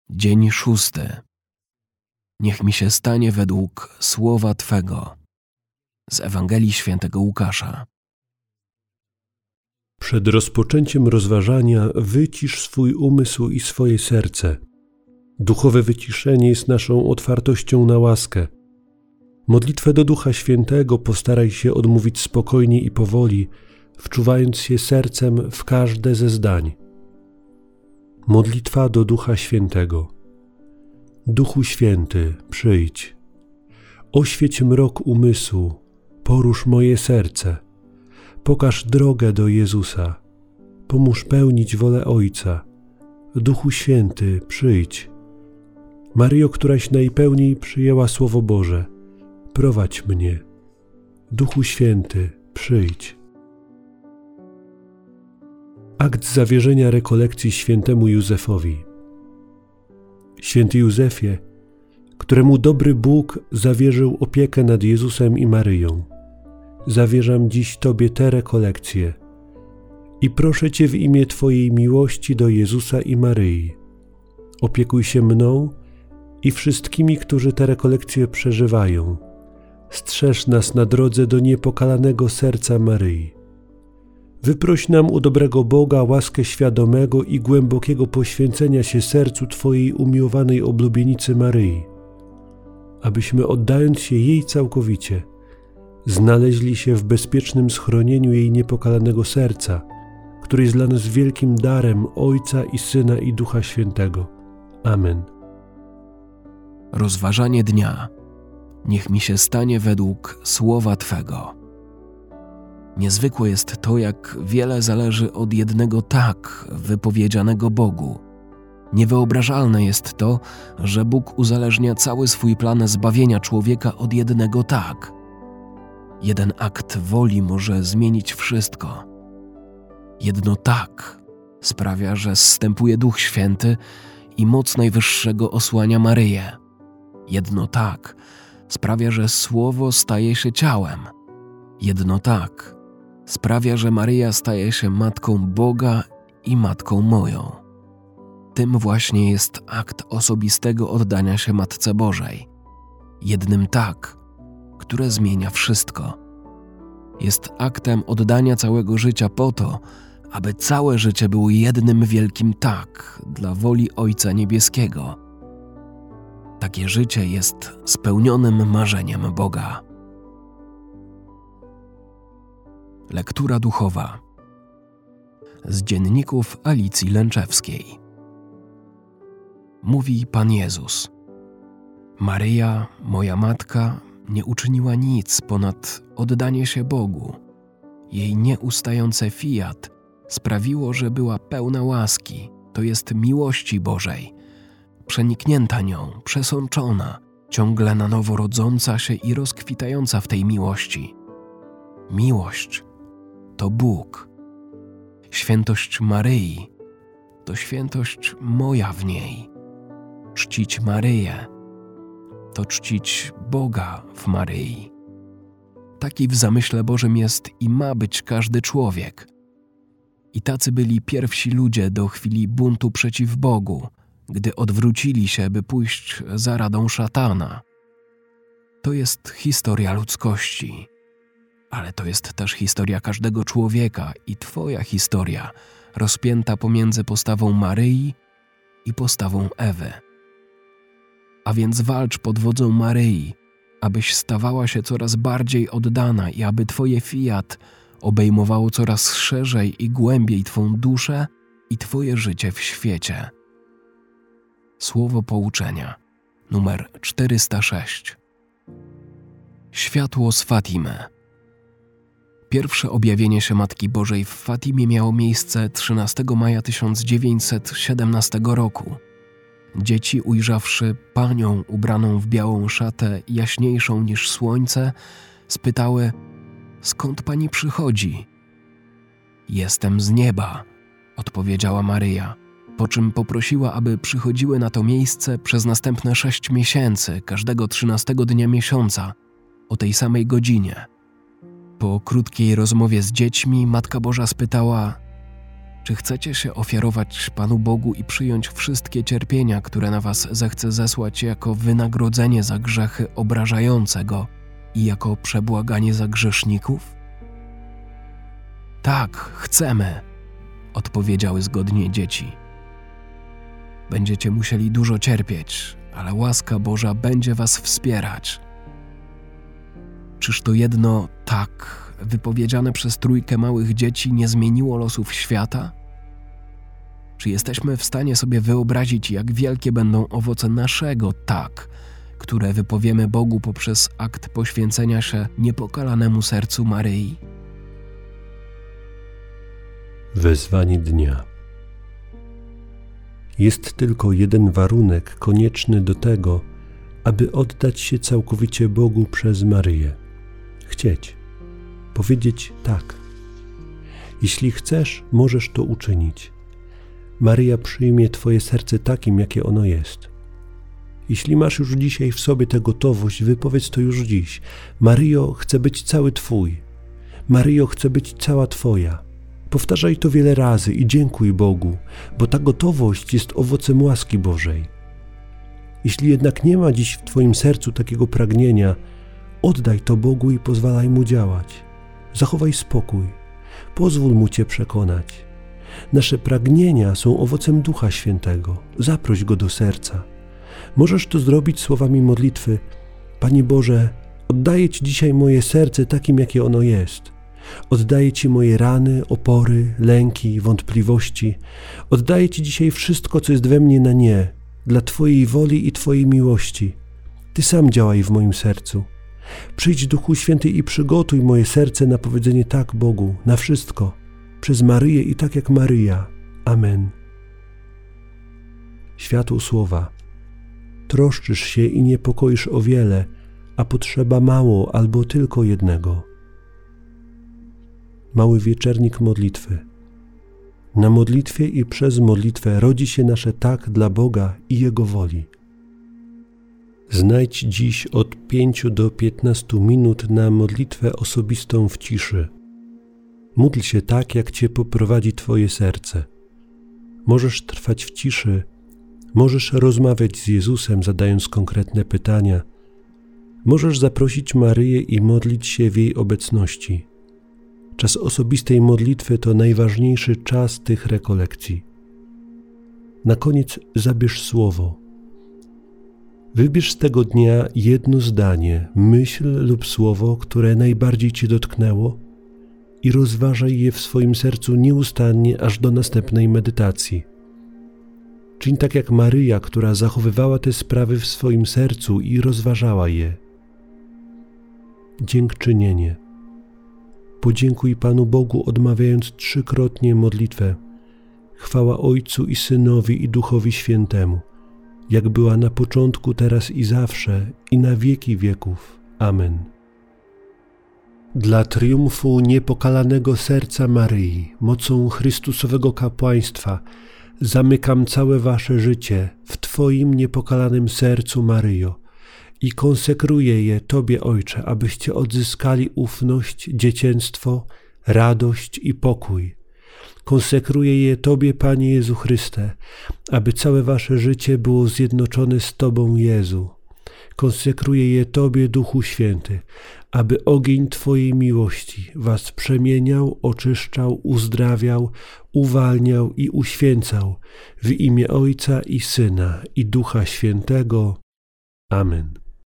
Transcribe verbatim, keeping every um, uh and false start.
Dzień szósty. Niech mi się stanie według słowa Twego. Z Ewangelii Świętego Łukasza. Przed rozpoczęciem rozważania wycisz swój umysł i swoje serce. Duchowe wyciszenie jest naszą otwartością na łaskę. Modlitwę do Ducha Świętego postaraj się odmówić spokojnie i powoli, wczuwając się sercem w każde ze zdań. Modlitwa do Ducha Świętego. Duchu Święty, przyjdź. Oświeć mrok umysłu, porusz moje serce. Pokaż drogę do Jezusa. Pomóż pełnić wolę Ojca. Duchu Święty, przyjdź. Maryjo, któraś najpełniej przyjęła Słowo Boże, prowadź mnie. Duchu Święty, przyjdź. Akt zawierzenia rekolekcji świętemu Józefowi. Święty Józefie, któremu dobry Bóg zawierzył opiekę nad Jezusem i Maryją, zawierzam dziś Tobie te rekolekcje i proszę Cię w imię Twojej miłości do Jezusa i Maryi. Opiekuj się mną i wszystkimi, którzy te rekolekcje przeżywają. Strzeż nas na drodze do niepokalanego serca Maryi. Wyproś nam u dobrego Boga łaskę świadomego i głębokiego poświęcenia się sercu Twojej umiłowanej oblubienicy Maryi, abyśmy, oddając się jej całkowicie, znaleźli się w bezpiecznym schronieniu jej niepokalanego serca, które jest dla nas wielkim darem Ojca i Syna i Ducha Świętego. Amen. Rozważanie dnia. Niech mi się stanie według słowa Twego. Niezwykłe jest to, jak wiele zależy od jednego tak wypowiedzianego Bogu. Niewyobrażalne jest to, że Bóg uzależnia cały swój plan zbawienia człowieka od jednego tak. Jeden akt woli może zmienić wszystko. Jedno tak sprawia, że zstępuje Duch Święty i moc Najwyższego osłania Maryję. Jedno tak sprawia, że Słowo staje się ciałem. Jedno tak sprawia, że Maryja staje się Matką Boga i Matką moją. Tym właśnie jest akt osobistego oddania się Matce Bożej. Jednym tak, które zmienia wszystko. Jest aktem oddania całego życia po to, aby całe życie było jednym wielkim tak dla woli Ojca Niebieskiego. Takie życie jest spełnionym marzeniem Boga. Lektura duchowa z dzienników Alicji Lęczewskiej. Mówi Pan Jezus: Maryja, moja matka, nie uczyniła nic ponad oddanie się Bogu. Jej nieustające fiat sprawiło, że była pełna łaski, to jest miłości Bożej, przeniknięta nią, przesączona, ciągle na nowo rodząca się i rozkwitająca w tej miłości. Miłość to Bóg. Świętość Maryi to świętość moja w niej. Czcić Maryję to czcić Boga w Maryi. Taki w zamyśle Bożym jest i ma być każdy człowiek. I tacy byli pierwsi ludzie do chwili buntu przeciw Bogu, gdy odwrócili się, by pójść za radą szatana. To jest historia ludzkości. Ale to jest też historia każdego człowieka i Twoja historia, rozpięta pomiędzy postawą Maryi i postawą Ewy. A więc walcz pod wodzą Maryi, abyś stawała się coraz bardziej oddana i aby Twoje fiat obejmowało coraz szerzej i głębiej Twą duszę i Twoje życie w świecie. Słowo pouczenia, numer czterysta sześć. Światło z Fatimy. Pierwsze objawienie się Matki Bożej w Fatimie miało miejsce trzynastego maja tysiąc dziewięćset siedemnastego roku. Dzieci, ujrzawszy Panią ubraną w białą szatę jaśniejszą niż słońce, spytały: skąd Pani przychodzi? Jestem z nieba, odpowiedziała Maryja, po czym poprosiła, aby przychodziły na to miejsce przez następne sześć miesięcy, każdego trzynastego dnia miesiąca, o tej samej godzinie. Po krótkiej rozmowie z dziećmi Matka Boża spytała: Czy chcecie się ofiarować Panu Bogu i przyjąć wszystkie cierpienia, które na was zechce zesłać jako wynagrodzenie za grzechy obrażające Go i jako przebłaganie za grzeszników? Tak, chcemy, odpowiedziały zgodnie dzieci. Będziecie musieli dużo cierpieć, ale łaska Boża będzie was wspierać. Czyż to jedno tak wypowiedziane przez trójkę małych dzieci nie zmieniło losów świata? Czy jesteśmy w stanie sobie wyobrazić, jak wielkie będą owoce naszego tak, które wypowiemy Bogu poprzez akt poświęcenia się niepokalanemu sercu Maryi? Wezwanie dnia. Jest tylko jeden warunek konieczny do tego, aby oddać się całkowicie Bogu przez Maryję. Chcieć. Powiedzieć tak. Jeśli chcesz, możesz to uczynić. Maryja przyjmie Twoje serce takim, jakie ono jest. Jeśli masz już dzisiaj w sobie tę gotowość, wypowiedz to już dziś. Maryjo, chcę być cały Twój. Maryjo, chcę być cała Twoja. Powtarzaj to wiele razy i dziękuj Bogu, bo ta gotowość jest owocem łaski Bożej. Jeśli jednak nie ma dziś w Twoim sercu takiego pragnienia, oddaj to Bogu i pozwalaj Mu działać. Zachowaj spokój. Pozwól Mu Cię przekonać. Nasze pragnienia są owocem Ducha Świętego. Zaproś Go do serca. Możesz to zrobić słowami modlitwy: Panie Boże, oddaję Ci dzisiaj moje serce takim, jakie ono jest. Oddaję Ci moje rany, opory, lęki, wątpliwości. Oddaję Ci dzisiaj wszystko, co jest we mnie na nie, dla Twojej woli i Twojej miłości. Ty sam działaj w moim sercu. Przyjdź, Duchu Święty, i przygotuj moje serce na powiedzenie tak Bogu, na wszystko, przez Maryję i tak jak Maryja. Amen. Światło słowa. Troszczysz się i niepokoisz o wiele, a potrzeba mało albo tylko jednego. Mały wieczernik modlitwy. Na modlitwie i przez modlitwę rodzi się nasze tak dla Boga i Jego woli. Znajdź dziś od pięciu do piętnastu minut na modlitwę osobistą w ciszy. Módl się tak, jak Cię poprowadzi Twoje serce. Możesz trwać w ciszy, możesz rozmawiać z Jezusem, zadając konkretne pytania. Możesz zaprosić Maryję i modlić się w jej obecności. Czas osobistej modlitwy to najważniejszy czas tych rekolekcji. Na koniec zabierz słowo. Wybierz z tego dnia jedno zdanie, myśl lub słowo, które najbardziej Cię dotknęło i rozważaj je w swoim sercu nieustannie aż do następnej medytacji. Czyń tak jak Maryja, która zachowywała te sprawy w swoim sercu i rozważała je. Dziękczynienie. Podziękuj Panu Bogu, odmawiając trzykrotnie modlitwę. Chwała Ojcu i Synowi i Duchowi Świętemu, jak była na początku, teraz i zawsze, i na wieki wieków. Amen. Dla triumfu niepokalanego serca Maryi, mocą Chrystusowego kapłaństwa, zamykam całe wasze życie w Twoim niepokalanym sercu, Maryjo, i konsekruję je Tobie, Ojcze, abyście odzyskali ufność, dziecięctwo, radość i pokój. Konsekruję je Tobie, Panie Jezu Chryste, aby całe wasze życie było zjednoczone z Tobą, Jezu. Konsekruję je Tobie, Duchu Święty, aby ogień Twojej miłości was przemieniał, oczyszczał, uzdrawiał, uwalniał i uświęcał w imię Ojca i Syna i Ducha Świętego. Amen.